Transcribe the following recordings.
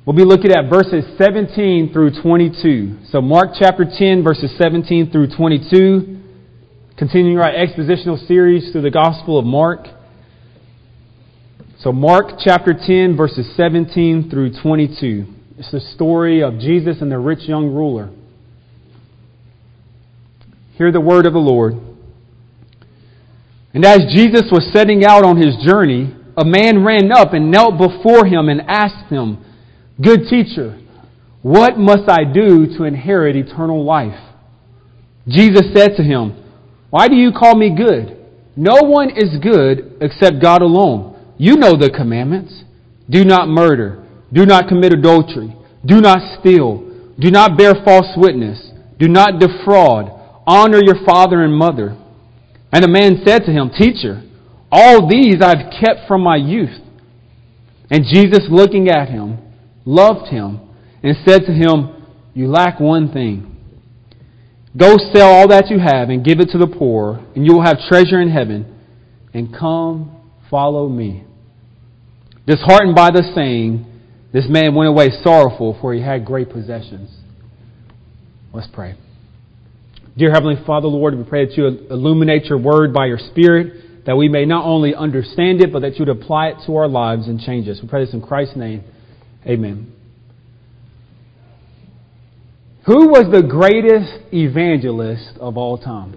We'll be looking at verses 17 through 22. So Mark chapter 10, verses 17 through 22. Continuing our expositional series through the Gospel of Mark. So Mark chapter 10, verses 17 through 22. It's the story of Jesus and the rich young ruler. Hear the word of the Lord. And as Jesus was setting out on his journey, a man ran up and knelt before him and asked him, "Good teacher, what must I do to inherit eternal life?" Jesus said to him, "Why do you call me good? No one is good except God alone. You know the commandments. Do not murder. Do not commit adultery. Do not steal. Do not bear false witness. Do not defraud. Honor your father and mother." And the man said to him, "Teacher, all these I've kept from my youth." And Jesus, looking at him, loved him and said to him, "You lack one thing. Go sell all that you have and give it to the poor, and you will have treasure in heaven. And come, follow me." Disheartened by the saying, this man went away sorrowful, for he had great possessions. Let's pray. Dear Heavenly Father, Lord, we pray that you illuminate your word by your Spirit, that we may not only understand it, but that you would apply it to our lives and change us. We pray this in Christ's name. Amen. Who was the greatest evangelist of all time?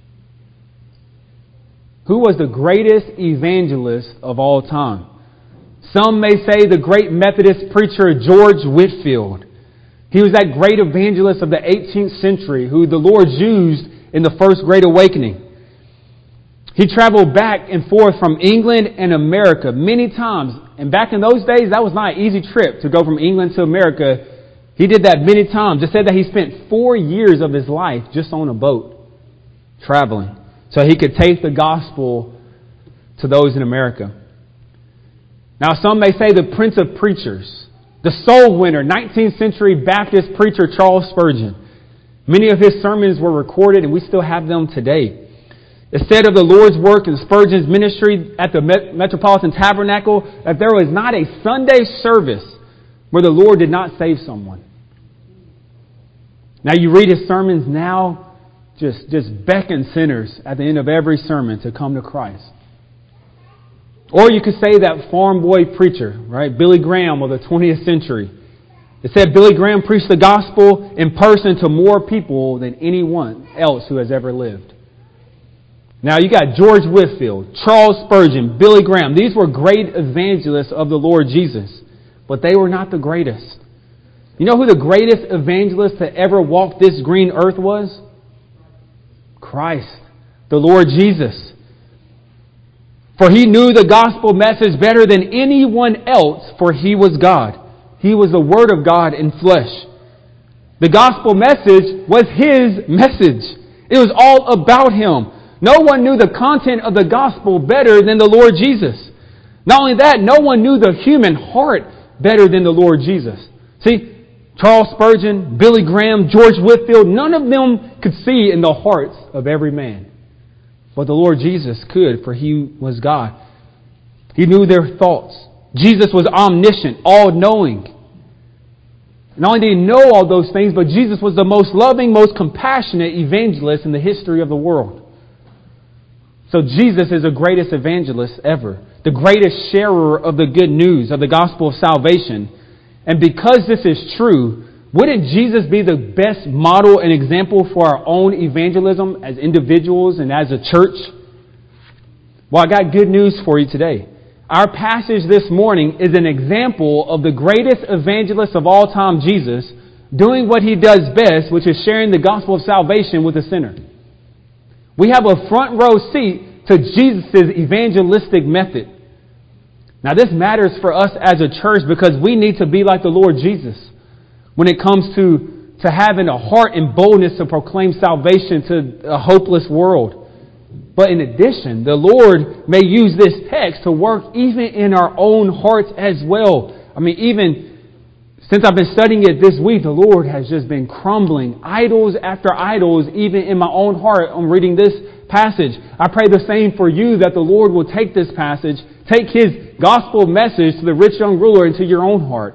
Who was the greatest evangelist of all time? Some may say the great Methodist preacher George Whitefield. He was that great evangelist of the 18th century who the Lord used in the First Great Awakening. He traveled back and forth from England and America many times. And back in those days, that was not an easy trip to go from England to America. He did that many times. It said that he spent 4 years of his life just on a boat, traveling, so he could take the gospel to those in America. Now, some may say the Prince of Preachers, the soul winner, 19th century Baptist preacher Charles Spurgeon. Many of his sermons were recorded, and we still have them today. It said of the Lord's work and Spurgeon's ministry at the Metropolitan Tabernacle that there was not a Sunday service where the Lord did not save someone. Now you read his sermons now, just beckon sinners at the end of every sermon to come to Christ. Or you could say that farm boy preacher, right? Billy Graham of the 20th century. It said Billy Graham preached the gospel in person to more people than anyone else who has ever lived. Now you got George Whitefield, Charles Spurgeon, Billy Graham. These were great evangelists of the Lord Jesus, but they were not the greatest. You know who the greatest evangelist to ever walk this green earth was? Christ, the Lord Jesus. For he knew the gospel message better than anyone else, for he was God. He was the Word of God in flesh. The gospel message was his message. It was all about him. No one knew the content of the gospel better than the Lord Jesus. Not only that, no one knew the human heart better than the Lord Jesus. See, Charles Spurgeon, Billy Graham, George Whitefield, none of them could see in the hearts of every man. But the Lord Jesus could, for he was God. He knew their thoughts. Jesus was omniscient, all-knowing. Not only did he know all those things, but Jesus was the most loving, most compassionate evangelist in the history of the world. So Jesus is the greatest evangelist ever, the greatest sharer of the good news, of the gospel of salvation. And because this is true, wouldn't Jesus be the best model and example for our own evangelism as individuals and as a church? Well, I got good news for you today. Our passage this morning is an example of the greatest evangelist of all time, Jesus, doing what he does best, which is sharing the gospel of salvation with a sinner. We have a front row seat to Jesus' evangelistic method. Now, this matters for us as a church because we need to be like the Lord Jesus when it comes to having a heart and boldness to proclaim salvation to a hopeless world. But in addition, the Lord may use this text to work even in our own hearts as well. I mean, even since I've been studying it this week, the Lord has just been crumbling idols after idols, even in my own heart. I'm reading this passage. I pray the same for you, that the Lord will take this passage, take His gospel message to the rich young ruler into your own heart,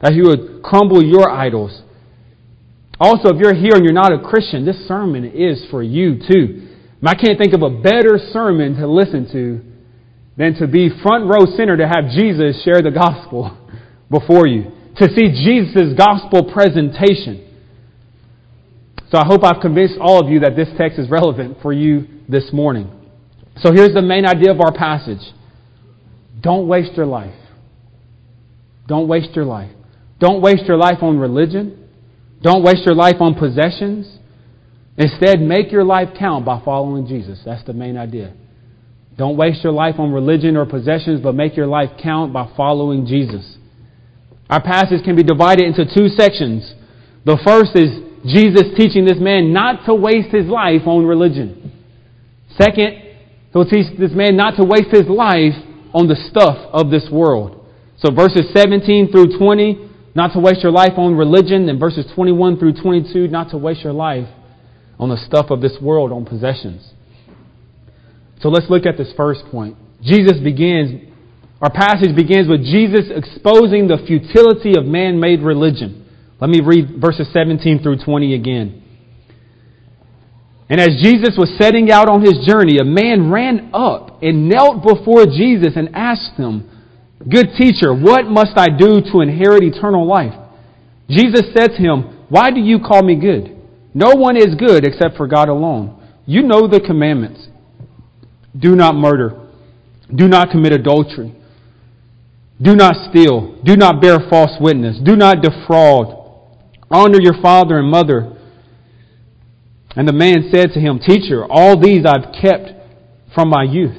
that He would crumble your idols. Also, if you're here and you're not a Christian, this sermon is for you too. I can't think of a better sermon to listen to than to be front row center, to have Jesus share the gospel before you, to see Jesus' gospel presentation. So I hope I've convinced all of you that this text is relevant for you this morning. So here's the main idea of our passage. Don't waste your life. Don't waste your life. Don't waste your life on religion. Don't waste your life on possessions. Instead, make your life count by following Jesus. That's the main idea. Don't waste your life on religion or possessions, but make your life count by following Jesus. Our passage can be divided into two sections. The first is Jesus teaching this man not to waste his life on religion. Second, He'll teach this man not to waste his life on the stuff of this world. So verses 17 through 20, not to waste your life on religion. And verses 21 through 22, not to waste your life on the stuff of this world, on possessions. So let's look at this first point. Our passage begins with Jesus exposing the futility of man-made religion. Let me read verses 17 through 20 again. And as Jesus was setting out on his journey, a man ran up and knelt before Jesus and asked him, "Good teacher, what must I do to inherit eternal life?" Jesus said to him, "Why do you call me good? No one is good except for God alone. You know the commandments. Do not murder. Do not commit adultery. Do not steal. Do not bear false witness. Do not defraud. Honor your father and mother." And the man said to him, "Teacher, all these I've kept from my youth."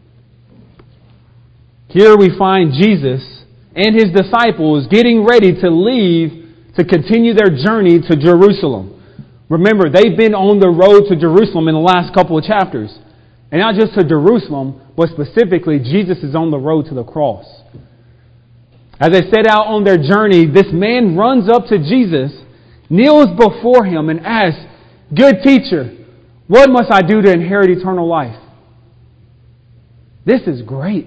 Here we find Jesus and his disciples getting ready to leave to continue their journey to Jerusalem. Remember, they've been on the road to Jerusalem in the last couple of chapters. And not just to Jerusalem, but specifically, Jesus is on the road to the cross. As they set out on their journey, this man runs up to Jesus, kneels before him, and asks, "Good teacher, what must I do to inherit eternal life?" This is great.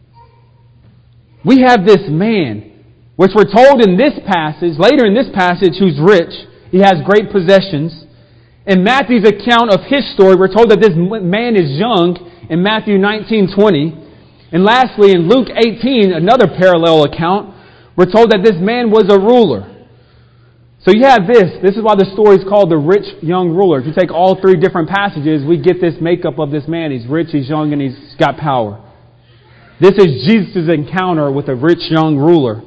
We have this man, which we're told in this passage, later in this passage, who's rich. He has great possessions. In Matthew's account of his story, we're told that this man is young in Matthew 19:20. And lastly, in Luke 18, another parallel account, we're told that this man was a ruler. So you have this. This is why the story is called the rich young ruler. If you take all three different passages, we get this makeup of this man. He's rich, he's young, and he's got power. This is Jesus' encounter with a rich young ruler.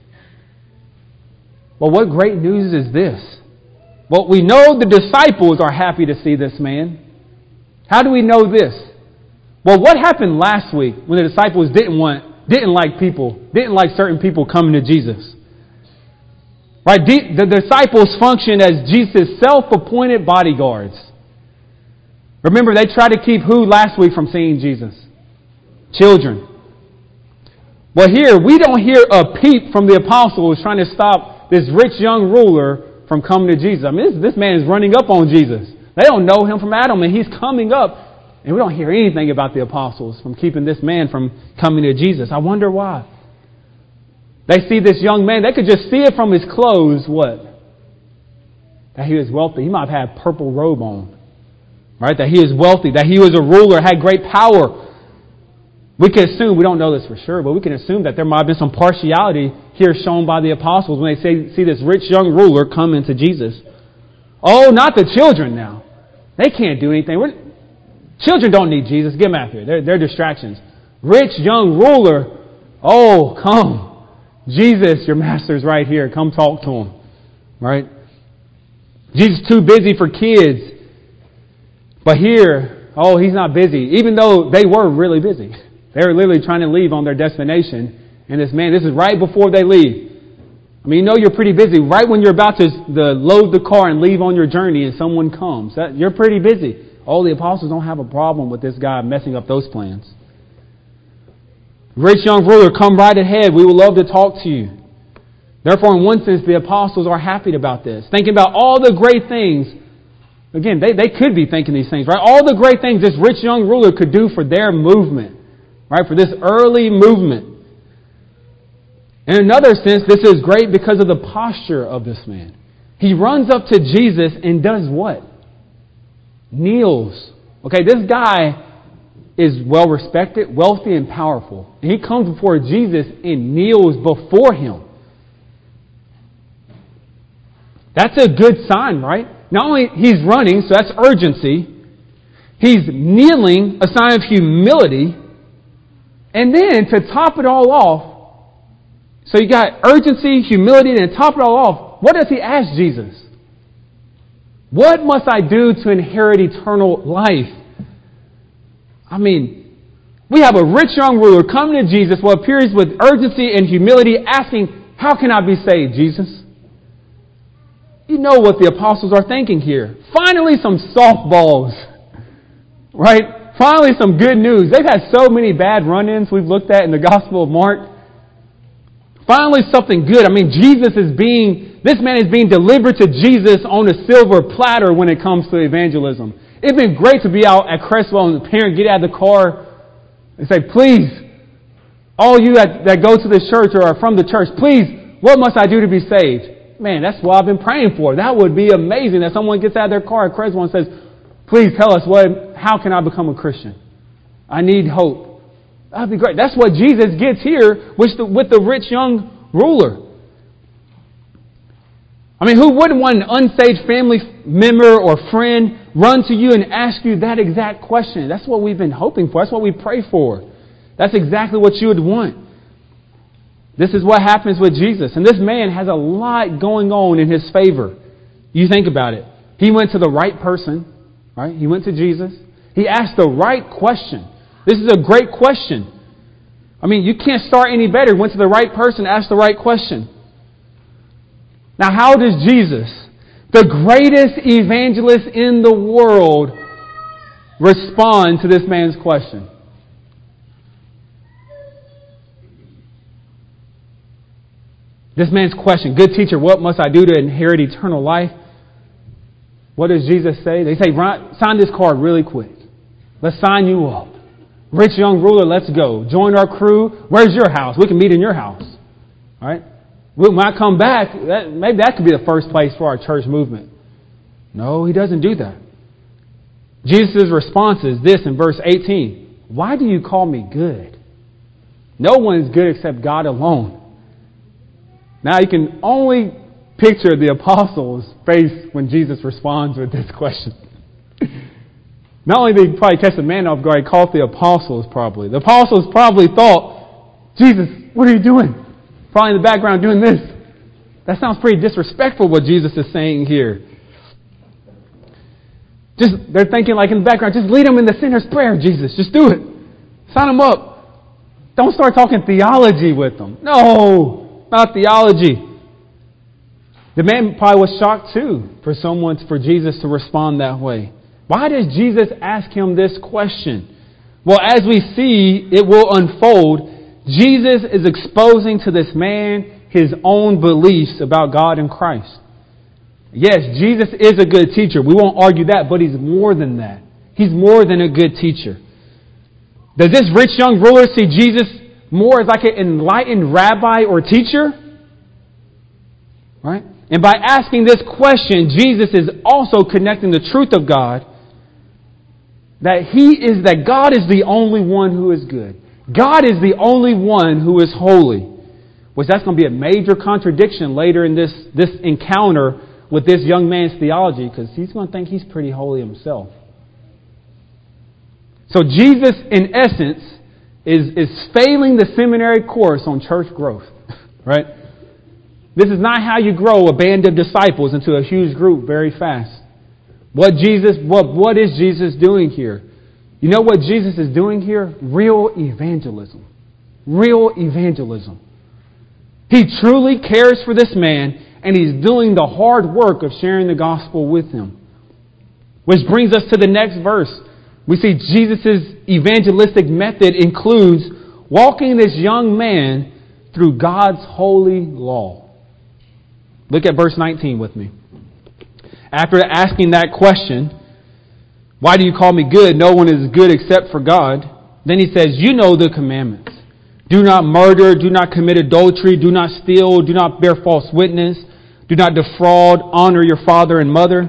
Well, what great news is this? Well, we know the disciples are happy to see this man. How do we know this? Well, what happened last week when the disciples didn't like certain people coming to Jesus? Right? The disciples function as Jesus' self-appointed bodyguards. Remember, they tried to keep who last week from seeing Jesus? Children. Well, here, we don't hear a peep from the apostles trying to stop this rich young ruler from coming to Jesus. I mean, this man is running up on Jesus. They don't know him from Adam, and he's coming up. And we don't hear anything about the apostles from keeping this man from coming to Jesus. I wonder why. They see this young man. They could just see it from his clothes. What? That he was wealthy. He might have had a purple robe on. Right? That he is wealthy. That he was a ruler, had great power. We can assume, we don't know this for sure, but we can assume that there might have been some partiality here shown by the apostles when they see this rich young ruler come into Jesus. Oh, not the children now. They can't do anything. Children don't need Jesus. Get them out here. They're distractions. Rich young ruler. Oh, come. Jesus, your master's right here. Come talk to him. Right? Jesus too busy for kids. But here, oh, he's not busy. Even though they were really busy. They were literally trying to leave on their destination. And this is right before they leave. I mean, you know you're pretty busy. Right when you're about to load the car and leave on your journey and someone comes. You're pretty busy. Oh, the apostles don't have a problem with this guy messing up those plans. Rich young ruler, come right ahead. We would love to talk to you. Therefore, in one sense, the apostles are happy about this. Thinking about all the great things. Again, they could be thinking these things, right? All the great things this rich young ruler could do for their movement. Right? For this early movement. In another sense, this is great because of the posture of this man. He runs up to Jesus and does what? Kneels. Okay, this guy is well respected, wealthy, and powerful. And he comes before Jesus and kneels before him. That's a good sign, right? Not only he's running, so that's urgency. He's kneeling, a sign of humility. And then to top it all off, so you got urgency, humility, and to top it all off, what does he ask Jesus? What must I do to inherit eternal life? I mean, we have a rich young ruler coming to Jesus, what appears with urgency and humility, asking, how can I be saved, Jesus? You know what the apostles are thinking here. Finally, some softballs, right? Finally, some good news. They've had so many bad run-ins we've looked at in the Gospel of Mark. Finally, something good. I mean, this man is being delivered to Jesus on a silver platter when it comes to evangelism. It'd been great to be out at Crestwell and the parent get out of the car and say, please, all you that go to this church or are from the church, please, what must I do to be saved? Man, that's what I've been praying for. That would be amazing that someone gets out of their car at Crestwell and says, please tell us how can I become a Christian? I need hope. That'd be great. That's what Jesus gets here with the rich young ruler. I mean, who wouldn't want an unsaved family member or friend run to you and ask you that exact question? That's what we've been hoping for. That's what we pray for. That's exactly what you would want. This is what happens with Jesus. And this man has a lot going on in his favor. You think about it. He went to the right person, right? He went to Jesus. He asked the right question. This is a great question. I mean, you can't start any better. He went to the right person, asked the right question. Now, how does Jesus, the greatest evangelist in the world, respond to this man's question? This man's question, good teacher, what must I do to inherit eternal life? What does Jesus say? They say, sign this card really quick. Let's sign you up. Rich young ruler, let's go. Join our crew. Where's your house? We can meet in your house. All right? When I come back, maybe that could be the first place for our church movement. No, he doesn't do that. Jesus' response is this in verse 18. Why do you call me good? No one is good except God alone. Now you can only picture the apostles' face when Jesus responds with this question. Not only did he probably catch the man off guard, he caught the apostles probably. The apostles probably thought, Jesus, what are you doing? Probably in the background doing this. That sounds pretty disrespectful what Jesus is saying here. They're thinking like in the background, just lead them in the sinner's prayer, Jesus. Just do it. Sign them up. Don't start talking theology with them. No, not theology. The man probably was shocked too for Jesus to respond that way. Why does Jesus ask him this question? Well, as we see, it will unfold. Jesus is exposing to this man his own beliefs about God and Christ. Yes, Jesus is a good teacher. We won't argue that, but he's more than that. He's more than a good teacher. Does this rich young ruler see Jesus more as like an enlightened rabbi or teacher? Right? And by asking this question, Jesus is also connecting the truth of God that God is the only one who is good. God is the only one who is holy. Which that's going to be a major contradiction later in this encounter with this young man's theology, because he's going to think he's pretty holy himself. So Jesus, in essence, is failing the seminary course on church growth. Right? This is not how you grow a band of disciples into a huge group very fast. What is Jesus doing here? You know what Jesus is doing here? Real evangelism. Real evangelism. He truly cares for this man, and he's doing the hard work of sharing the gospel with him. Which brings us to the next verse. We see Jesus' evangelistic method includes walking this young man through God's holy law. Look at verse 19 with me. After asking that question, why do you call me good? No one is good except for God. Then he says, you know the commandments. Do not murder, do not commit adultery, do not steal, do not bear false witness, do not defraud, honor your father and mother.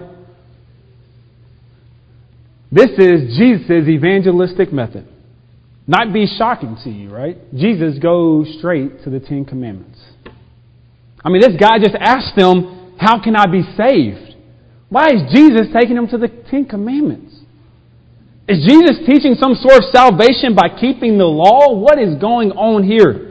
This is Jesus' evangelistic method. Not be shocking to you, right? Jesus goes straight to the Ten Commandments. I mean, this guy just asked them, how can I be saved? Why is Jesus taking them to the Ten Commandments? Is Jesus teaching some sort of salvation by keeping the law? What is going on here?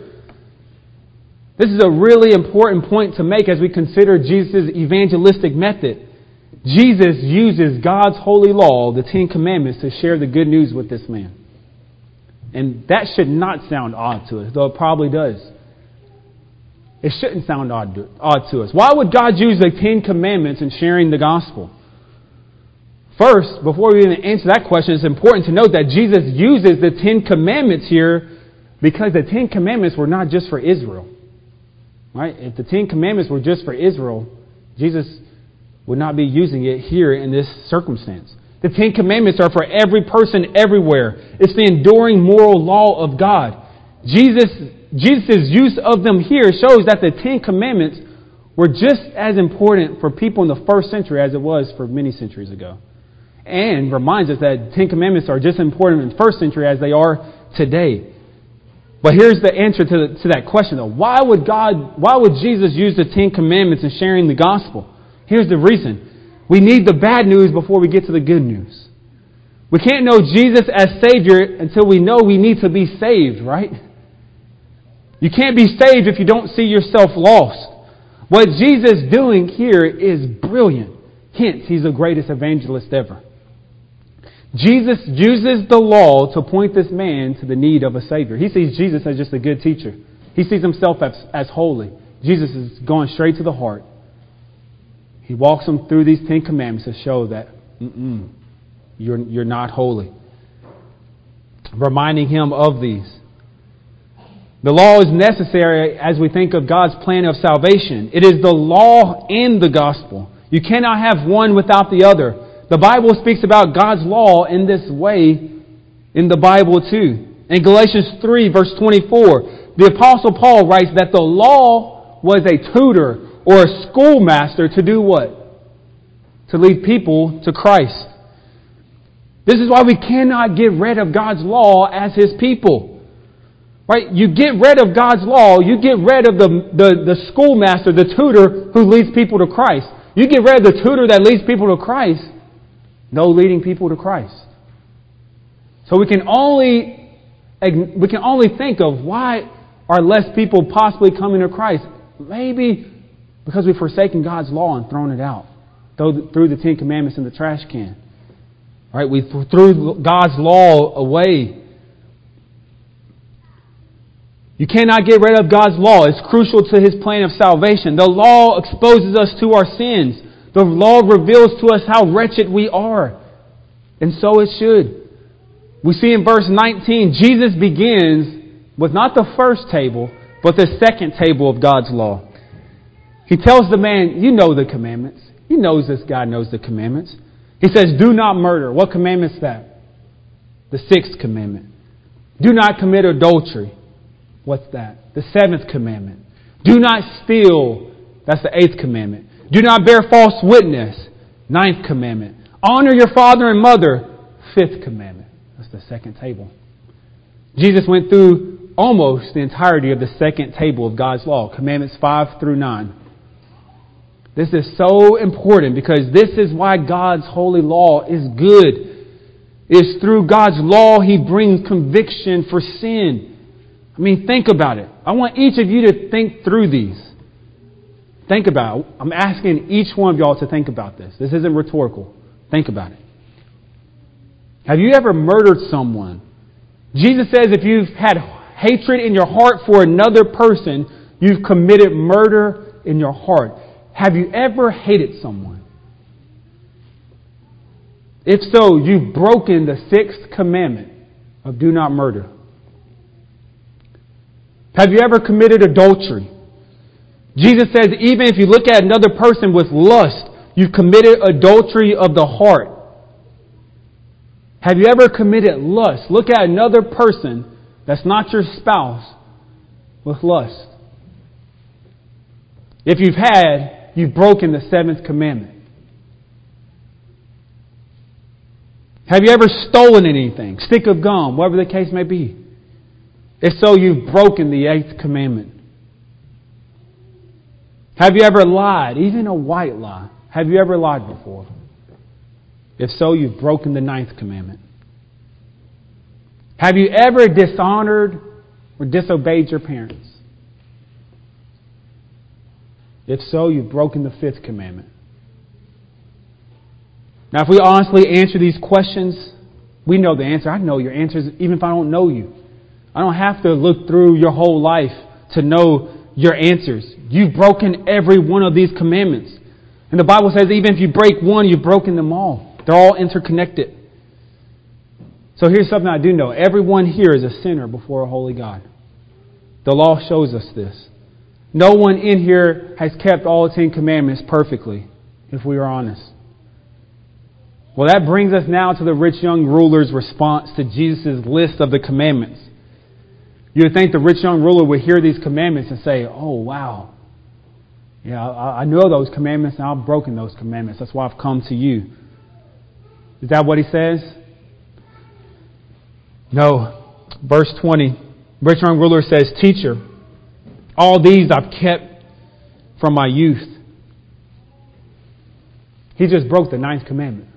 This is a really important point to make as we consider Jesus' evangelistic method. Jesus uses God's holy law, the Ten Commandments, to share the good news with this man. And that should not sound odd to us, though it probably does. It shouldn't sound odd to us. Why would God use the Ten Commandments in sharing the gospel? First, before we even answer that question, it's important to note that Jesus uses the Ten Commandments here because the Ten Commandments were not just for Israel. Right? If the Ten Commandments were just for Israel, Jesus would not be using it here in this circumstance. The Ten Commandments are for every person everywhere. It's the enduring moral law of God. Jesus' use of them here shows that the Ten Commandments were just as important for people in the first century as it was for many centuries ago. And reminds us that Ten Commandments are just as important in the first century as they are today. But here's the answer to that question, though. Why would Jesus use the Ten Commandments in sharing the gospel? Here's the reason. We need the bad news before we get to the good news. We can't know Jesus as Savior until we know we need to be saved, right? You can't be saved if you don't see yourself lost. What Jesus is doing here is brilliant. Hence, He's the greatest evangelist ever. Jesus uses the law to point this man to the need of a Savior. He sees Jesus as just a good teacher. He sees Himself as holy. Jesus is going straight to the heart. He walks him through these Ten Commandments to show that you're not holy. Reminding him of these. The law is necessary as we think of God's plan of salvation. It is the law and the gospel. You cannot have one without the other. The Bible speaks about God's law in this way in the Bible too. In Galatians 3 verse 24, the Apostle Paul writes that the law was a tutor or a schoolmaster to do what? To lead people to Christ. This is why we cannot get rid of God's law as His people. Right? You get rid of God's law, you get rid of the schoolmaster, the tutor who leads people to Christ. You get rid of the tutor that leads people to Christ, no leading people to Christ. So we can only think of why are less people possibly coming to Christ. Maybe because we've forsaken God's law and thrown it out. Threw the Ten Commandments in the trash can. Right? We threw God's law away. You cannot get rid of God's law. It's crucial to His plan of salvation. The law exposes us to our sins. The law reveals to us how wretched we are. And so it should. We see in verse 19, Jesus begins with not the first table, but the second table of God's law. He tells the man, you know the commandments. He knows this guy knows the commandments. He says, do not murder. What commandment's that? The sixth commandment. Do not commit adultery. What's that? The seventh commandment. Do not steal. That's the eighth commandment. Do not bear false witness. Ninth commandment. Honor your father and mother. Fifth commandment. That's the second table. Jesus went through almost the entirety of the second table of God's law. Commandments 5 through 9. This is so important because this is why God's holy law is good. It's through God's law He brings conviction for sin. I mean, think about it. I want each of you to think through these. Think about it. I'm asking each one of y'all to think about this. This isn't rhetorical. Think about it. Have you ever murdered someone? Jesus says if you've had hatred in your heart for another person, you've committed murder in your heart. Have you ever hated someone? If so, you've broken the sixth commandment of do not murder. Have you ever committed adultery? Jesus says even if you look at another person with lust, you've committed adultery of the heart. Have you ever committed lust? Look at another person that's not your spouse with lust. If you've had, you've broken the seventh commandment. Have you ever stolen anything? Stick of gum, whatever the case may be. If so, you've broken the eighth commandment. Have you ever lied? Even a white lie. Have you ever lied before? If so, you've broken the ninth commandment. Have you ever dishonored or disobeyed your parents? If so, you've broken the fifth commandment. Now, if we honestly answer these questions, we know the answer. I know your answers even if I don't know you. I don't have to look through your whole life to know your answers. You've broken every one of these commandments. And the Bible says even if you break one, you've broken them all. They're all interconnected. So here's something I do know. Everyone here is a sinner before a holy God. The law shows us this. No one in here has kept all 10 commandments perfectly, if we are honest. Well, that brings us now to the rich young ruler's response to Jesus' list of the commandments. You would think the rich young ruler would hear these commandments and say, oh, wow. Yeah, I know those commandments and I've broken those commandments. That's why I've come to you. Is that what he says? No. Verse 20, rich young ruler says, Teacher, all these I've kept from my youth. He just broke the ninth commandment.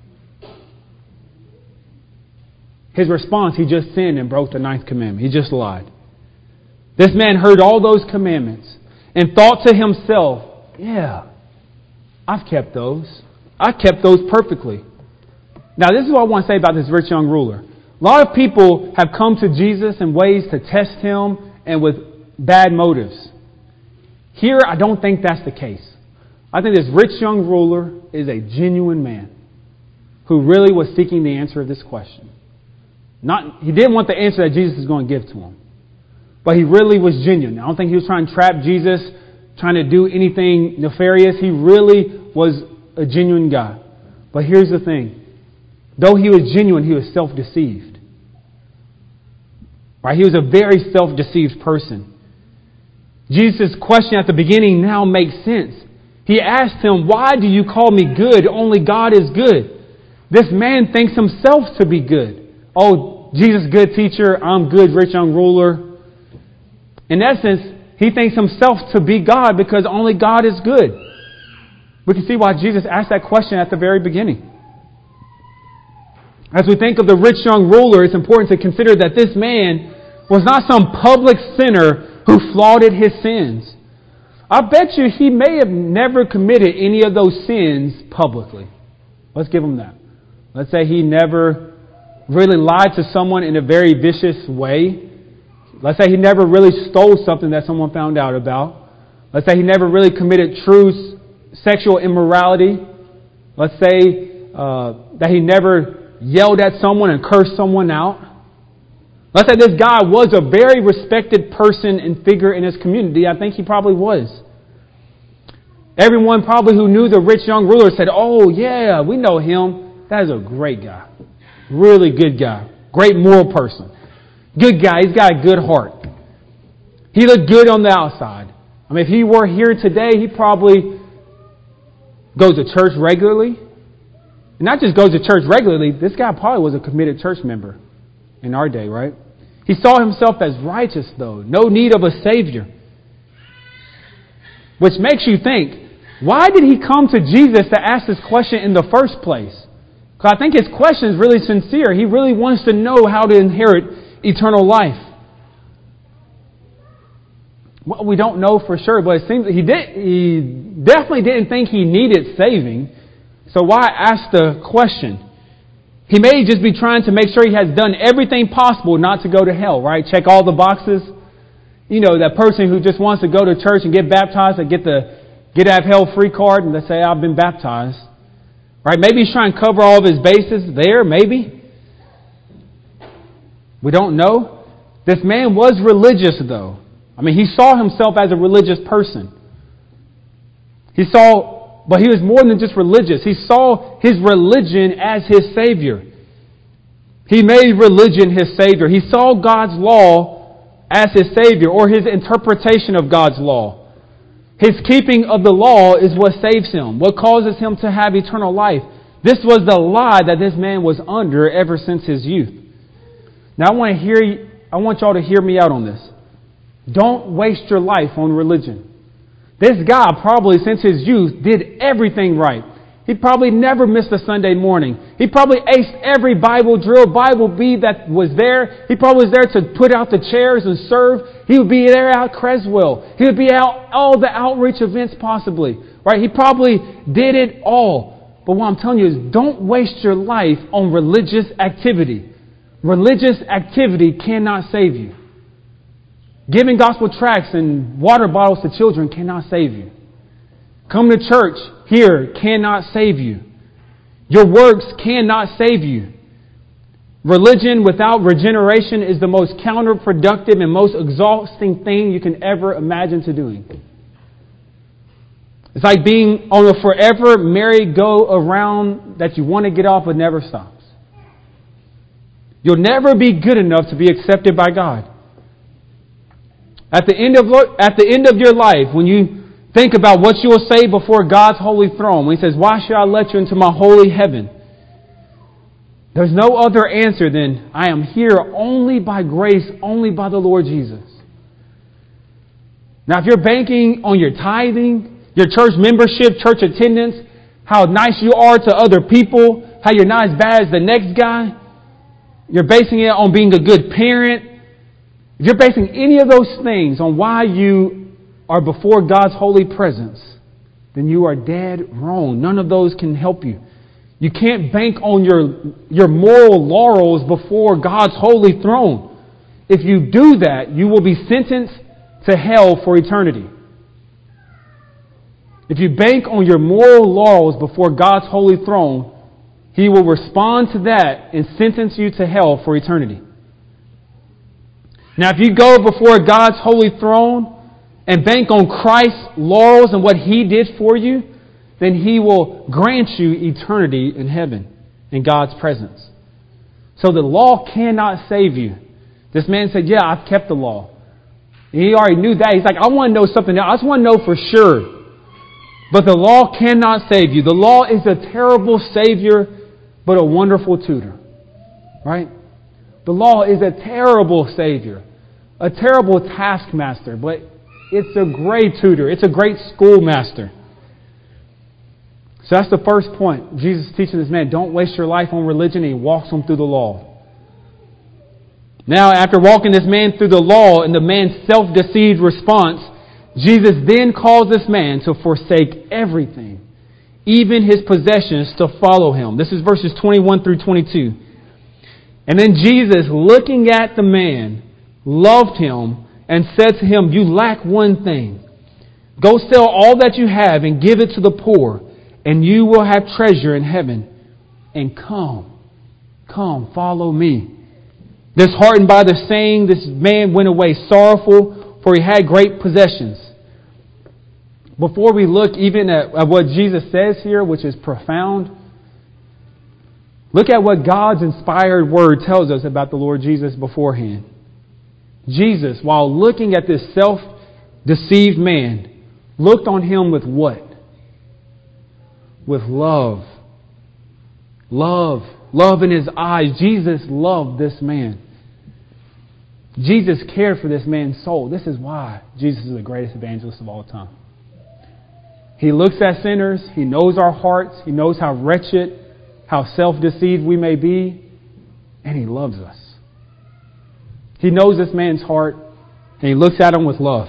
His response, he just sinned and broke the ninth commandment. He just lied. This man heard all those commandments and thought to himself, yeah, I've kept those. I kept those perfectly. Now, this is what I want to say about this rich young ruler. A lot of people have come to Jesus in ways to test him and with bad motives. Here, I don't think that's the case. I think this rich young ruler is a genuine man who really was seeking the answer of this question. He didn't want the answer that Jesus is going to give to him. But he really was genuine. I don't think he was trying to trap Jesus, trying to do anything nefarious. He really was a genuine guy. But here's the thing. Though he was genuine, he was self-deceived. Right? He was a very self-deceived person. Jesus' question at the beginning now makes sense. He asked him, why do you call me good? Only God is good. This man thinks himself to be good. Oh, Jesus, good teacher. I'm good, rich young ruler. In essence, he thinks himself to be God because only God is good. We can see why Jesus asked that question at the very beginning. As we think of the rich young ruler, it's important to consider that this man was not some public sinner who flaunted his sins. I bet you he may have never committed any of those sins publicly. Let's give him that. Let's say he never really lied to someone in a very vicious way. Let's say he never really stole something that someone found out about. Let's say he never really committed true sexual immorality. Let's say that he never yelled at someone and cursed someone out. Let's say this guy was a very respected person and figure in his community. I think he probably was. Everyone probably who knew the rich young ruler said, oh yeah, we know him. That is a great guy. Really good guy. Great moral person. Good guy. He's got a good heart. He looked good on the outside. I mean, if he were here today, he probably goes to church regularly. And not just goes to church regularly, this guy probably was a committed church member in our day, right? He saw himself as righteous, though. No need of a Savior. Which makes you think, why did he come to Jesus to ask this question in the first place? Because I think his question is really sincere. He really wants to know how to inherit eternal life. Well, we don't know for sure, but it seems that he definitely didn't think he needed saving. So why ask the question? He may just be trying to make sure he has done everything possible not to go to hell, right? Check all the boxes. You know, that person who just wants to go to church and get baptized and get the get out of hell free card and they say, I've been baptized. Right? Maybe he's trying to cover all of his bases there, maybe. We don't know. This man was religious, though. I mean, he saw himself as a religious person. But he was more than just religious. He saw his religion as his Savior. He made religion his Savior. He saw God's law as his Savior or his interpretation of God's law. His keeping of the law is what saves him, what causes him to have eternal life. This was the lie that this man was under ever since his youth. Now I want y'all to hear me out on this. Don't waste your life on religion. This guy probably since his youth did everything right. He probably never missed a Sunday morning. He probably aced every Bible drill, Bible bee that was there. He probably was there to put out the chairs and serve. He would be there out Creswell. He would be out all the outreach events possibly. Right? He probably did it all. But what I'm telling you is don't waste your life on religious activity. Religious activity cannot save you. Giving gospel tracts and water bottles to children cannot save you. Coming to church here cannot save you. Your works cannot save you. Religion without regeneration is the most counterproductive and most exhausting thing you can ever imagine to doing. It's like being on a forever merry-go-around that you want to get off but never stops. You'll never be good enough to be accepted by God. At the end of your life, when you think about what you will say before God's holy throne, when He says, "Why should I let you into my holy heaven?" There's no other answer than, I am here only by grace, only by the Lord Jesus. Now, if you're banking on your tithing, your church membership, church attendance, how nice you are to other people, how you're not as bad as the next guy, you're basing it on being a good parent, if you're basing any of those things on why you are before God's holy presence, then you are dead wrong. None of those can help you. You can't bank on your moral laurels before God's holy throne. If you do that, you will be sentenced to hell for eternity. If you bank on your moral laurels before God's holy throne, He will respond to that and sentence you to hell for eternity. Now, if you go before God's holy throne and bank on Christ's laurels and what He did for you, then He will grant you eternity in heaven, in God's presence. So the law cannot save you. This man said, "Yeah, I've kept the law." And he already knew that. He's like, "I want to know something else. I just want to know for sure." But the law cannot save you. The law is a terrible Savior, but a wonderful tutor. Right? The law is a terrible Savior, a terrible taskmaster, but it's a great tutor. It's a great schoolmaster. So that's the first point. Jesus is teaching this man, don't waste your life on religion, and He walks him through the law. Now, after walking this man through the law and the man's self-deceived response, Jesus then calls this man to forsake everything, even his possessions, to follow Him. This is verses 21 through 22. And then Jesus, looking at the man, loved him and said to him, "You lack one thing. Go sell all that you have and give it to the poor, and you will have treasure in heaven. And come, follow me." Disheartened by the saying, this man went away sorrowful, for he had great possessions. Before we look even at what Jesus says here, which is profound, look at what God's inspired word tells us about the Lord Jesus beforehand. Jesus, while looking at this self-deceived man, looked on him with what? With love. Love in His eyes. Jesus loved this man. Jesus cared for this man's soul. This is why Jesus is the greatest evangelist of all time. He looks at sinners. He knows our hearts. He knows how wretched, how self-deceived we may be. And He loves us. He knows this man's heart. And He looks at him with love.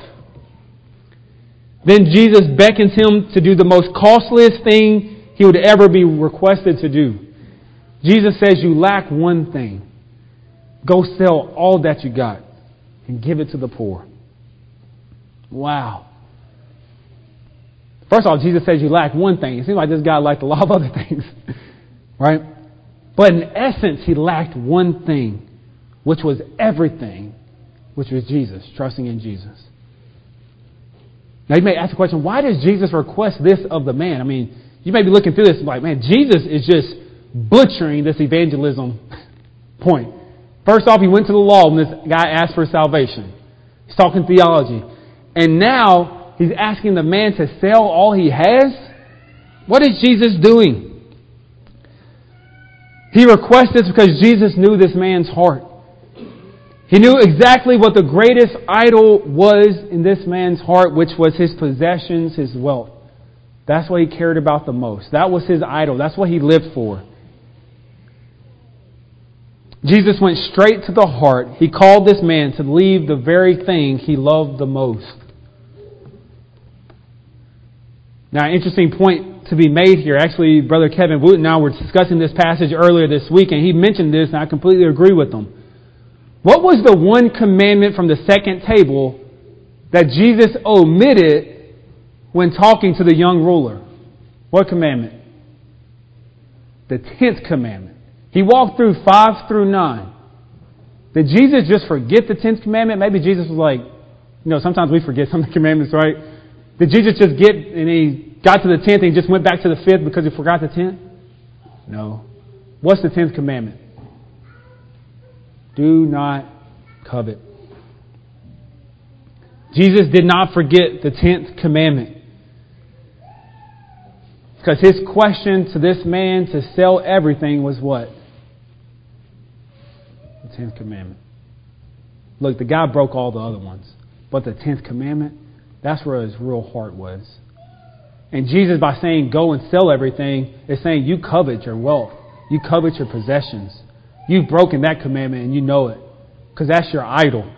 Then Jesus beckons him to do the most costliest thing he would ever be requested to do. Jesus says, "You lack one thing. Go sell all that you got and give it to the poor." Wow. First off, Jesus says you lack one thing. It seems like this guy lacked a lot of other things. Right? But in essence, he lacked one thing, which was everything, which was Jesus, trusting in Jesus. Now you may ask the question, why does Jesus request this of the man? I mean, you may be looking through this like, man, Jesus is just butchering this evangelism point. First off, He went to the law when this guy asked for salvation. He's talking theology. And now he's asking the man to sell all he has? What is Jesus doing? He requests this because Jesus knew this man's heart. He knew exactly what the greatest idol was in this man's heart, which was his possessions, his wealth. That's what he cared about the most. That was his idol. That's what he lived for. Jesus went straight to the heart. He called this man to leave the very thing he loved the most. Now, an interesting point to be made here. Actually, Brother Kevin Wooten and I were discussing this passage earlier this week, and he mentioned this, and I completely agree with him. What was the one commandment from the second table that Jesus omitted when talking to the young ruler? What commandment? The 10th commandment. He walked through 5 through 9. Did Jesus just forget the 10th commandment? Maybe Jesus was like, sometimes we forget some of the commandments, right? Did Jesus just get, and he got to the 10th and he just went back to the 5th because he forgot the 10th? No. What's the 10th commandment? Do not covet. Jesus did not forget the 10th commandment. Because his question to this man to sell everything was what? The 10th commandment. Look, the guy broke all the other ones. But the 10th commandment, that's where his real heart was. And Jesus, by saying go and sell everything, is saying you covet your wealth. You covet your possessions. You've broken that commandment and you know it. Because that's your idol.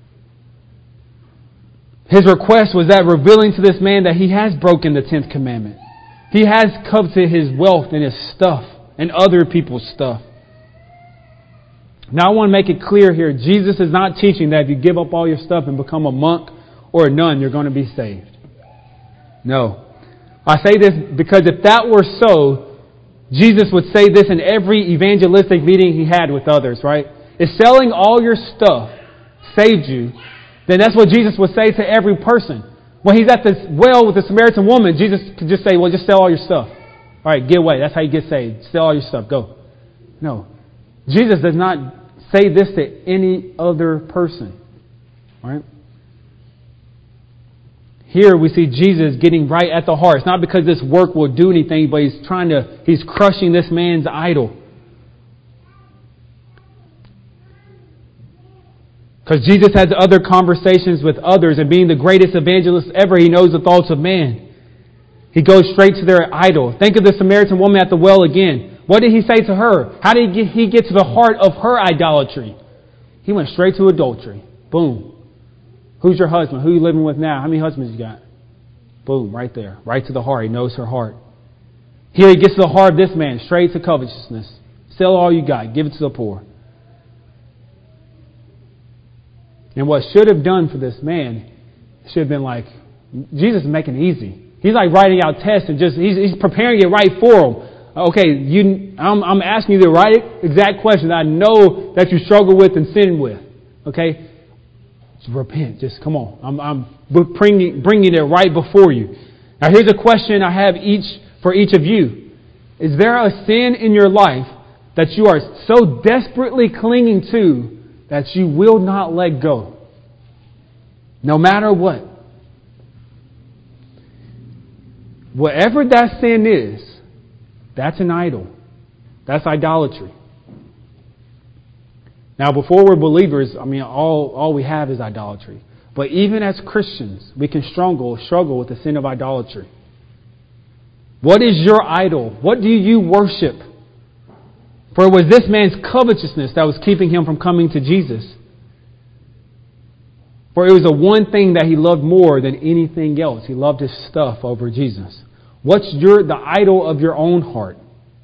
His request was that revealing to this man that he has broken the 10th commandment. He has coveted his wealth and his stuff and other people's stuff. Now I want to make it clear here. Jesus is not teaching that if you give up all your stuff and become a monk or a nun, you're going to be saved. No. I say this because if that were so, Jesus would say this in every evangelistic meeting he had with others, right? If selling all your stuff saved you, then that's what Jesus would say to every person. When he's at this well with the Samaritan woman, Jesus could just say, well, just sell all your stuff. All right, get away. That's how you get saved. Sell all your stuff. Go. No. Jesus does not say this to any other person. All right? Here we see Jesus getting right at the heart. It's not because this work will do anything, but he's crushing this man's idol. Because Jesus has other conversations with others, and being the greatest evangelist ever, he knows the thoughts of man. He goes straight to their idol. Think of the Samaritan woman at the well again. What did he say to her? How did he get to the heart of her idolatry? He went straight to adultery. Boom. Who's your husband? Who are you living with now? How many husbands you got? Boom, right there. Right to the heart. He knows her heart. Here he gets to the heart of this man, straight to covetousness. Sell all you got. Give it to the poor. And what should have done for this man should have been like, Jesus is making it easy. He's like writing out tests and he's preparing it right for him. Okay, I'm asking you the right exact question that I know that you struggle with and sin with. Okay, just repent. Just come on. I'm bringing it right before you. Now here's a question I have for each of you. Is there a sin in your life that you are so desperately clinging to that you will not let go? No matter what. Whatever that sin is, that's an idol. That's idolatry. Now, before we're believers, all we have is idolatry. But even as Christians, we can struggle with the sin of idolatry. What is your idol? What do you worship? For it was this man's covetousness that was keeping him from coming to Jesus. For it was the one thing that he loved more than anything else. He loved his stuff over Jesus. What's the idol of your own heart?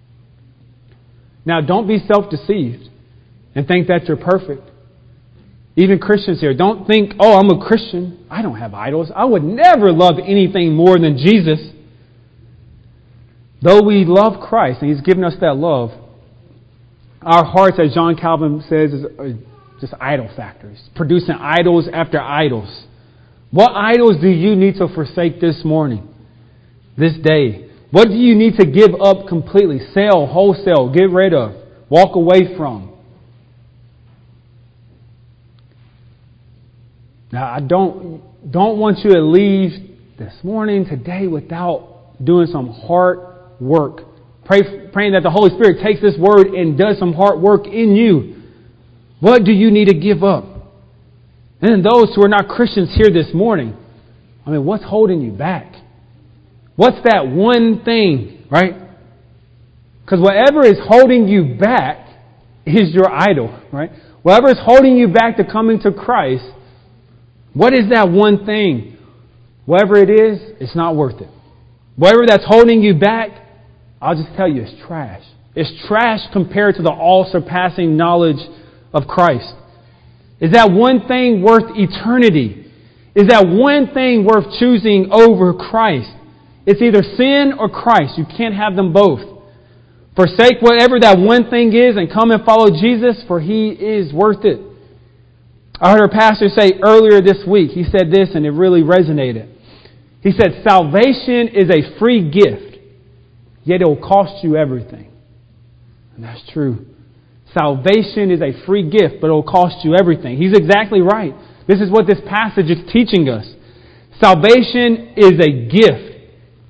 Now, don't be self-deceived and think that you're perfect. Even Christians here, don't think, I'm a Christian. I don't have idols. I would never love anything more than Jesus. Though we love Christ and He's given us that love, our hearts, as John Calvin says, are just idol factories, producing idols after idols. What idols do you need to forsake this morning, this day? What do you need to give up completely? Sell, wholesale, get rid of, walk away from? Now, I don't want you to leave this morning, today, without doing some hard work. Praying that the Holy Spirit takes this word and does some hard work in you. What do you need to give up? And then those who are not Christians here this morning, I mean, what's holding you back? What's that one thing, right? Because whatever is holding you back is your idol, right? Whatever is holding you back to coming to Christ, what is that one thing? Whatever it is, it's not worth it. Whatever that's holding you back, I'll just tell you, it's trash. It's trash compared to the all-surpassing knowledge of Christ. Is that one thing worth eternity? Is that one thing worth choosing over Christ? It's either sin or Christ. You can't have them both. Forsake whatever that one thing is and come and follow Jesus, for He is worth it. I heard our pastor say earlier this week, he said this and it really resonated. He said, salvation is a free gift, yet it will cost you everything. And that's true. Salvation is a free gift, but it will cost you everything. He's exactly right. This is what this passage is teaching us. Salvation is a gift.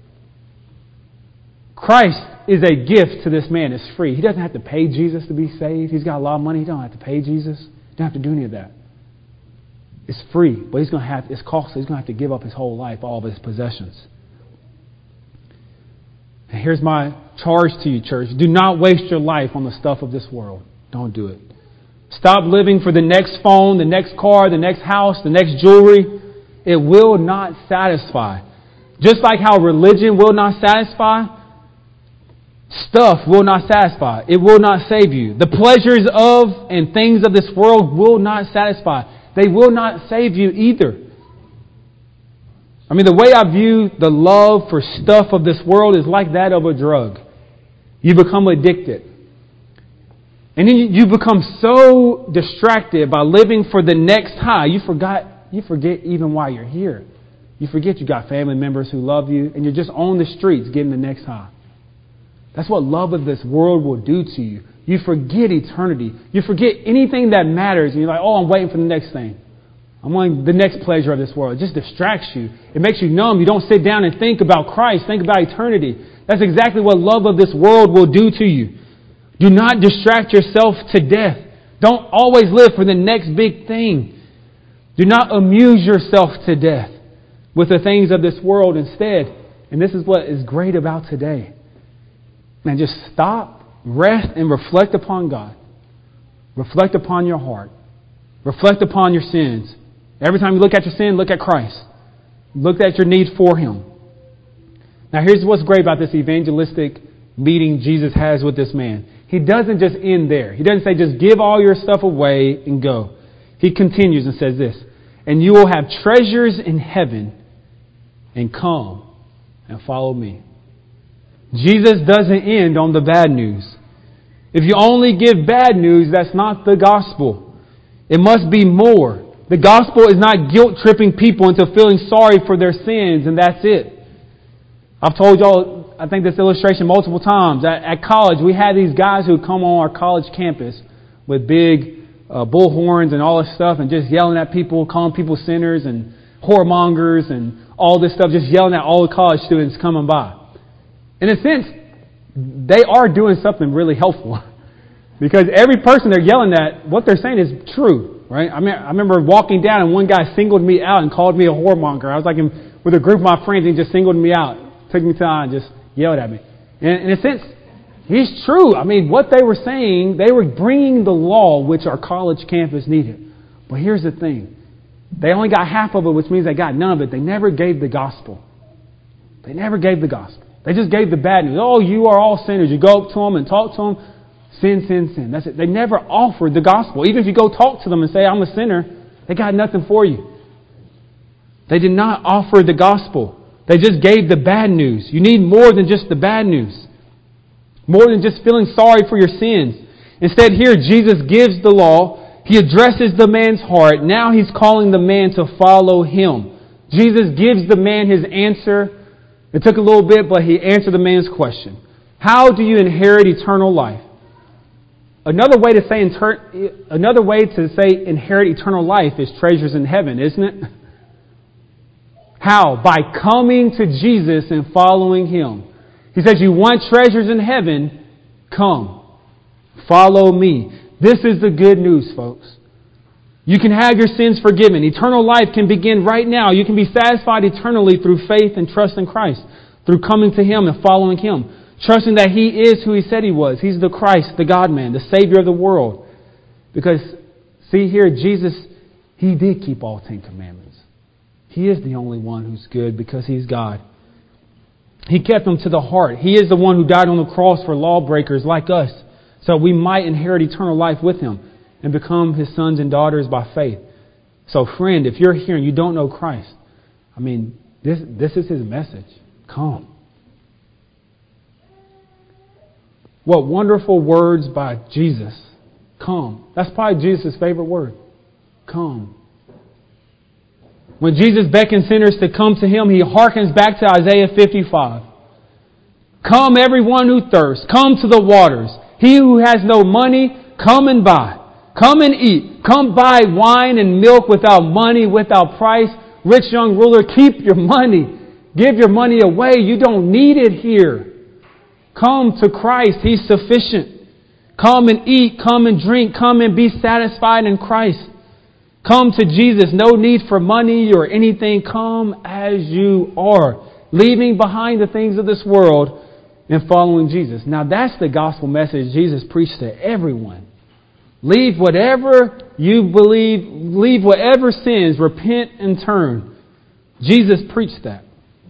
Christ is a gift to this man. It's free. He doesn't have to pay Jesus to be saved. He's got a lot of money. He don't have to pay Jesus. He don't have to do any of that. It's free, but it's costly. He's going to have to give up his whole life, all of his possessions. And here's my charge to you, church. Do not waste your life on the stuff of this world. Don't do it. Stop living for the next phone, the next car, the next house, the next jewelry. It will not satisfy. Just like how religion will not satisfy, stuff will not satisfy. It will not save you. The pleasures of and things of this world will not satisfy. They will not save you either. I mean, the way I view the love for stuff of this world is like that of a drug. You become addicted. And then you become so distracted by living for the next high, you forget even why you're here. You forget you got family members who love you, and you're just on the streets getting the next high. That's what love of this world will do to you. You forget eternity. You forget anything that matters, and you're like, oh, I'm waiting for the next thing. I'm wanting the next pleasure of this world. It just distracts you. It makes you numb. You don't sit down and think about Christ. Think about eternity. That's exactly what love of this world will do to you. Do not distract yourself to death. Don't always live for the next big thing. Do not amuse yourself to death with the things of this world instead. And this is what is great about today. Man, just stop, rest, and reflect upon God. Reflect upon your heart. Reflect upon your sins. Every time you look at your sin, look at Christ. Look at your need for Him. Now here's what's great about this evangelistic meeting Jesus has with this man. He doesn't just end there. He doesn't say just give all your stuff away and go. He continues and says this, and you will have treasures in heaven, and come and follow me. Jesus doesn't end on the bad news. If you only give bad news, that's not the gospel. It must be more. The gospel is not guilt-tripping people into feeling sorry for their sins, and that's it. I've told y'all, I think this illustration multiple times. At college, we had these guys who come on our college campus with big bullhorns and all this stuff and just yelling at people, calling people sinners and whoremongers and all this stuff, just yelling at all the college students coming by. In a sense, they are doing something really helpful because every person they're yelling at, what they're saying is true, right? I remember walking down and one guy singled me out and called me a whoremonger. I was like with a group of my friends and he just singled me out, took me to the eye and just yelled at me. And in a sense, he's true. I mean, what they were saying, they were bringing the law which our college campus needed. But here's the thing. They only got half of it, which means they got none of it. They never gave the gospel. They never gave the gospel. They just gave the bad news. Oh, you are all sinners. You go up to them and talk to them. Sin, sin, sin. That's it. They never offered the gospel. Even if you go talk to them and say, I'm a sinner, they got nothing for you. They did not offer the gospel. They just gave the bad news. You need more than just the bad news. More than just feeling sorry for your sins. Instead, here, Jesus gives the law. He addresses the man's heart. Now He's calling the man to follow Him. Jesus gives the man his answer. It took a little bit, but He answered the man's question. How do you inherit eternal life? Another way to say inherit eternal life is treasures in heaven, isn't it? How? By coming to Jesus and following Him. He says, you want treasures in heaven? Come. Follow me. This is the good news, folks. You can have your sins forgiven. Eternal life can begin right now. You can be satisfied eternally through faith and trust in Christ, through coming to Him and following Him, trusting that He is who He said He was. He's the Christ, the God-man, the Savior of the world. Because, see here, Jesus, He did keep all 10 commandments. He is the only one who's good because He's God. He kept them to the heart. He is the one who died on the cross for lawbreakers like us, so we might inherit eternal life with Him and become His sons and daughters by faith. So friend, if you're here and you don't know Christ, this is His message. Come. What wonderful words by Jesus. Come. That's probably Jesus' favorite word. Come. When Jesus beckons sinners to come to Him, He hearkens back to Isaiah 55. Come everyone who thirsts, come to the waters. He who has no money, come and buy. Come and eat. Come buy wine and milk without money, without price. Rich young ruler, keep your money. Give your money away. You don't need it here. Come to Christ. He's sufficient. Come and eat. Come and drink. Come and be satisfied in Christ. Come to Jesus. No need for money or anything. Come as you are, leaving behind the things of this world and following Jesus. Now that's the gospel message Jesus preached to everyone. Leave whatever you believe, leave whatever sins, repent and turn. Jesus preached that.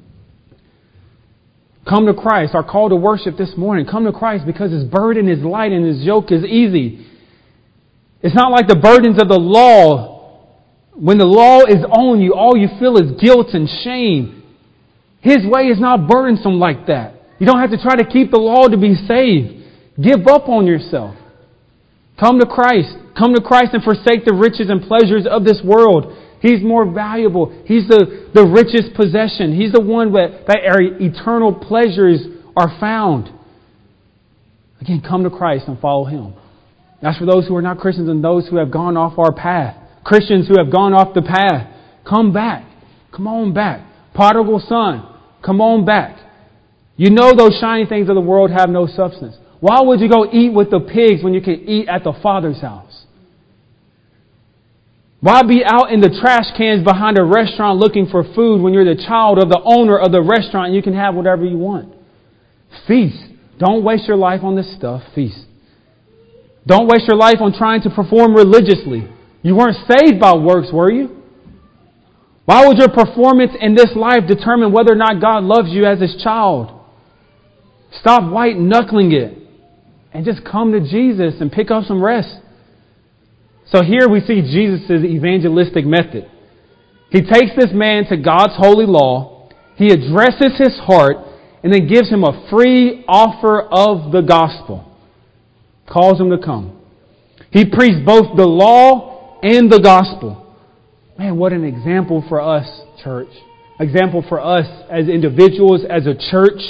Come to Christ. Our call to worship this morning. Come to Christ because His burden is light and His yoke is easy. It's not like the burdens of the law. When the law is on you, all you feel is guilt and shame. His way is not burdensome like that. You don't have to try to keep the law to be saved. Give up on yourself. Come to Christ. Come to Christ and forsake the riches and pleasures of this world. He's more valuable. He's the richest possession. He's the one that our eternal pleasures are found. Again, come to Christ and follow Him. That's for those who are not Christians and those who have gone off our path. Christians who have gone off the path. Come back. Come on back. Prodigal son, come on back. You know those shiny things of the world have no substance. Why would you go eat with the pigs when you can eat at the Father's house? Why be out in the trash cans behind a restaurant looking for food when you're the child of the owner of the restaurant and you can have whatever you want? Feast. Don't waste your life on this stuff. Feast. Don't waste your life on trying to perform religiously. You weren't saved by works, were you? Why would your performance in this life determine whether or not God loves you as His child? Stop white-knuckling it and just come to Jesus and pick up some rest. So here we see Jesus' evangelistic method. He takes this man to God's holy law, He addresses his heart, and then gives him a free offer of the gospel. Calls him to come. He preached both the law and the gospel. Man, what an example for us, church. Example for us as individuals, as a church.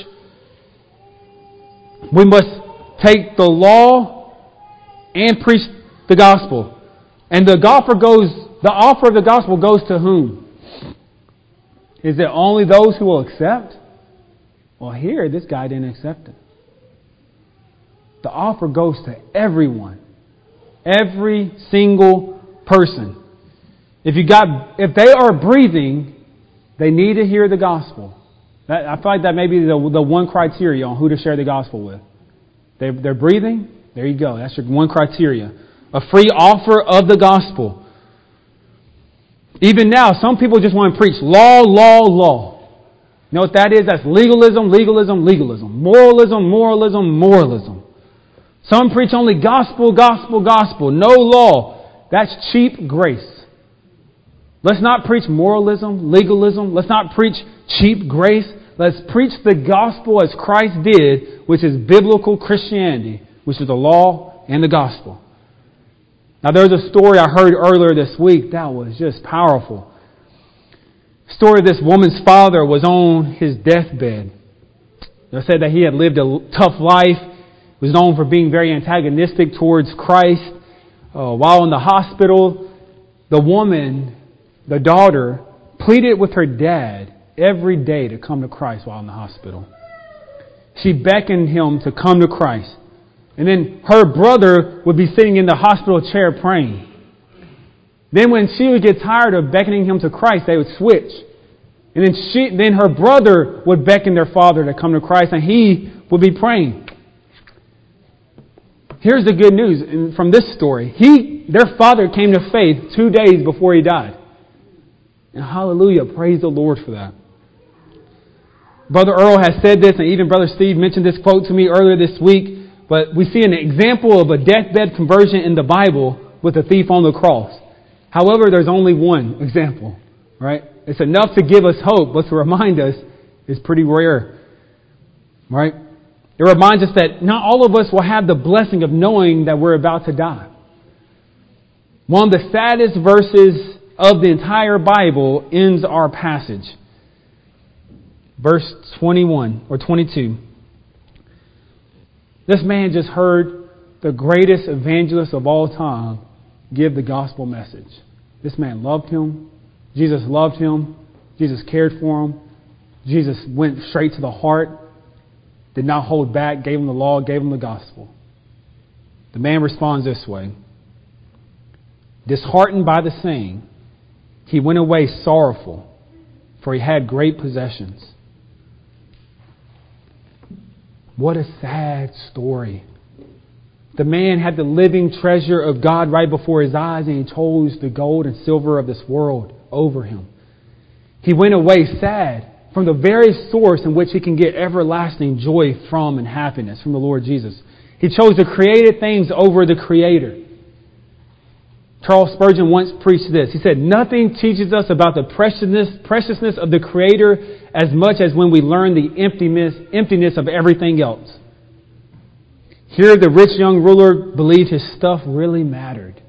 We must take the law and preach the gospel. And the offer of the gospel goes to whom? Is it only those who will accept? Well, here, this guy didn't accept it. The offer goes to everyone. Every single person. If they are breathing, they need to hear the gospel. I feel like that may be the one criteria on who to share the gospel with. They're breathing? There you go. That's your one criteria. A free offer of the gospel. Even now, some people just want to preach law, law, law. You know what that is? That's legalism, legalism, legalism. Moralism, moralism, moralism. Some preach only gospel, gospel, gospel. No law. That's cheap grace. Let's not preach moralism, legalism. Let's not preach cheap grace. Let's preach the gospel as Christ did, which is biblical Christianity, which is the law and the gospel. Now, there's a story I heard earlier this week that was just powerful. The story of this woman's father was on his deathbed. They said that he had lived a tough life, was known for being very antagonistic towards Christ. While in the hospital, the woman, the daughter, pleaded with her dad every day to come to Christ while in the hospital. She beckoned him to come to Christ. And then her brother would be sitting in the hospital chair praying. Then when she would get tired of beckoning him to Christ, they would switch. And then her brother would beckon their father to come to Christ, and he would be praying. Here's the good news from this story. Their father came to faith 2 days before he died. And hallelujah, praise the Lord for that. Brother Earl has said this, and even Brother Steve mentioned this quote to me earlier this week. But we see an example of a deathbed conversion in the Bible with a thief on the cross. However, there's only one example, right? It's enough to give us hope, but to remind us is pretty rare, right? It reminds us that not all of us will have the blessing of knowing that we're about to die. One of the saddest verses of the entire Bible ends our passage. Verse 21 or 22. This man just heard the greatest evangelist of all time give the gospel message. This man loved him. Jesus loved him. Jesus cared for him. Jesus went straight to the heart, did not hold back, gave him the law, gave him the gospel. The man responds this way. Disheartened by the saying, he went away sorrowful, for he had great possessions. What a sad story. The man had the living treasure of God right before his eyes, and he chose the gold and silver of this world over him. He went away sad from the very source in which he can get everlasting joy from and happiness from the Lord Jesus. He chose the created things over the Creator. Charles Spurgeon once preached this. He said, nothing teaches us about the preciousness of the Creator as much as when we learn the emptiness of everything else. Here the rich young ruler believed his stuff really mattered.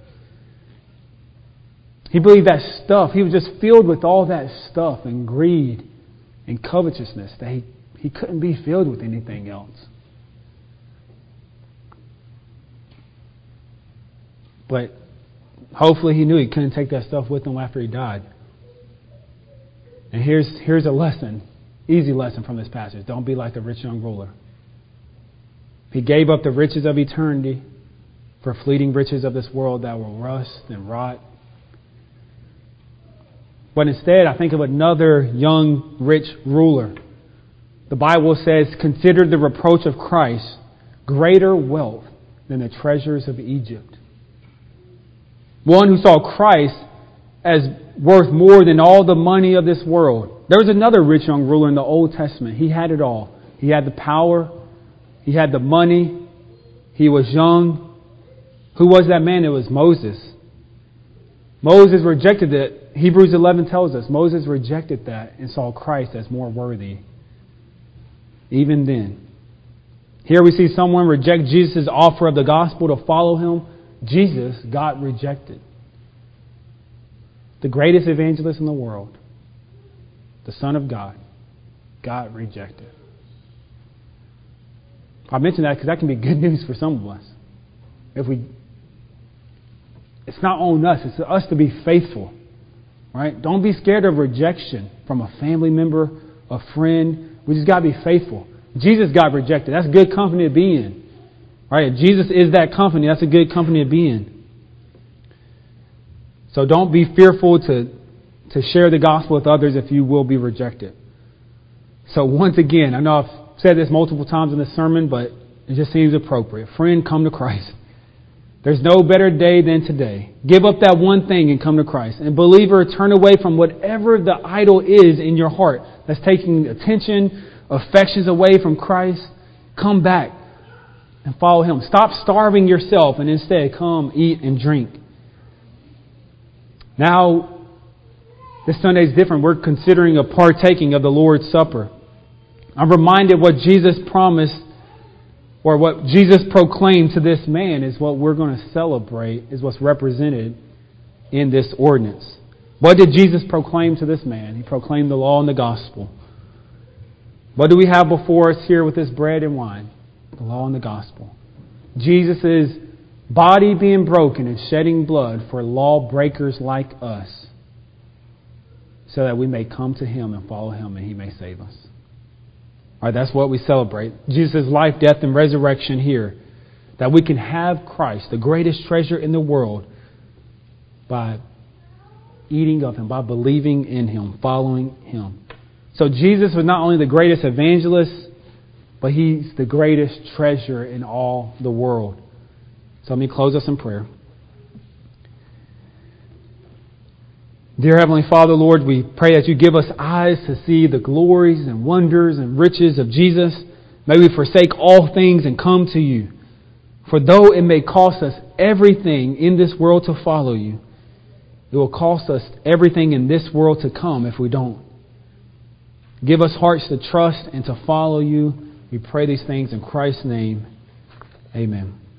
He believed that stuff, he was just filled with all that stuff and greed and covetousness that he couldn't be filled with anything else. But hopefully he knew he couldn't take that stuff with him after he died. And here's a lesson, easy lesson from this passage. Don't be like the rich young ruler. He gave up the riches of eternity for fleeting riches of this world that will rust and rot. But instead, I think of another young rich ruler. The Bible says, consider the reproach of Christ greater wealth than the treasures of Egypt. One who saw Christ as worth more than all the money of this world. There was another rich young ruler in the Old Testament. He had it all. He had the power. He had the money. He was young. Who was that man? It was Moses. Moses rejected it. Hebrews 11 tells us Moses rejected that and saw Christ as more worthy. Even then. Here we see someone reject Jesus' offer of the gospel to follow him. Jesus got rejected. The greatest evangelist in the world, the Son of God, got rejected. I mention that because that can be good news for some of us. It's not on us, it's us to be faithful. Right? Don't be scared of rejection from a family member, a friend. We just got to be faithful. Jesus got rejected. That's good company to be in. Right? If Jesus is that company, that's a good company to be in. So don't be fearful to share the gospel with others if you will be rejected. So once again, I know I've said this multiple times in this sermon, but it just seems appropriate. Friend, come to Christ. There's no better day than today. Give up that one thing and come to Christ. And believer, turn away from whatever the idol is in your heart that's taking attention, affections away from Christ. Come back and follow Him. Stop starving yourself and instead come, eat, and drink. Now, this Sunday is different. We're considering a partaking of the Lord's Supper. I'm reminded what Jesus promised, or what Jesus proclaimed to this man, is what we're going to celebrate, is what's represented in this ordinance. What did Jesus proclaim to this man? He proclaimed the law and the gospel. What do we have before us here with this bread and wine? The law and the gospel. Jesus' body being broken and shedding blood for lawbreakers like us, so that we may come to Him and follow Him and He may save us. All right, that's what we celebrate. Jesus' life, death, and resurrection here. That we can have Christ, the greatest treasure in the world, by eating of Him, by believing in Him, following Him. So Jesus was not only the greatest evangelist, but He's the greatest treasure in all the world. So let me close us in prayer. Dear Heavenly Father, Lord, we pray that You give us eyes to see the glories and wonders and riches of Jesus. May we forsake all things and come to You. For though it may cost us everything in this world to follow You, it will cost us everything in this world to come if we don't. Give us hearts to trust and to follow You. We pray these things in Christ's name. Amen.